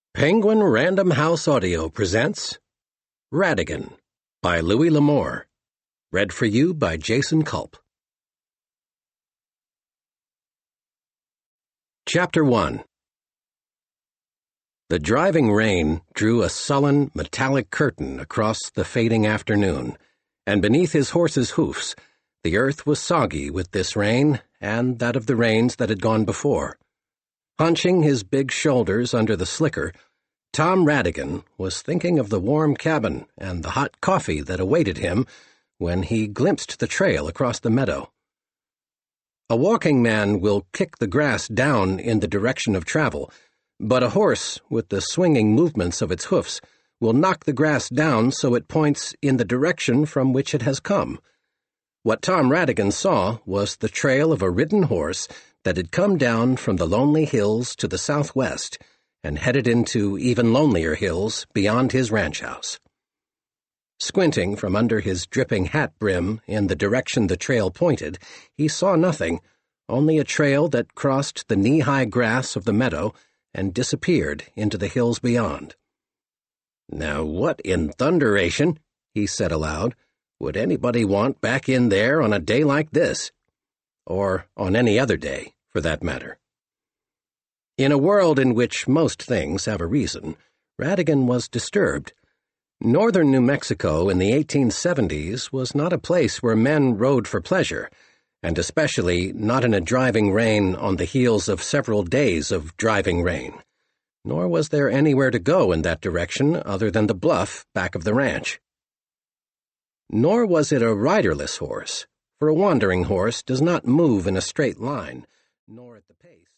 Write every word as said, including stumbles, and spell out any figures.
Penguin Random House Audio presents Radigan by Louis L'Amour. Read for you by Jason Culp. Chapter one. The driving rain drew a sullen, metallic curtain across the fading afternoon, and beneath his horse's hoofs, the earth was soggy with this rain and that of the rains that had gone before. Hunching his big shoulders under the slicker, Tom Radigan was thinking of the warm cabin and the hot coffee that awaited him when he glimpsed the trail across the meadow. A walking man will kick the grass down in the direction of travel, but a horse, with the swinging movements of its hoofs, will knock the grass down so it points in the direction from which it has come. What Tom Radigan saw was the trail of a ridden horse that had come down from the lonely hills to the southwest and headed into even lonelier hills beyond his ranch house. Squinting from under his dripping hat brim in the direction the trail pointed, he saw nothing, only a trail that crossed the knee-high grass of the meadow and disappeared into the hills beyond. "Now what in thunderation," he said aloud, "would anybody want back in there on a day like this? Or on any other day, for that matter?" In a world in which most things have a reason, Radigan was disturbed. Northern New Mexico in the eighteen seventies was not a place where men rode for pleasure, and especially not in a driving rain on the heels of several days of driving rain. Nor was there anywhere to go in that direction other than the bluff back of the ranch. Nor was it a riderless horse, for a wandering horse does not move in a straight line, nor at the pace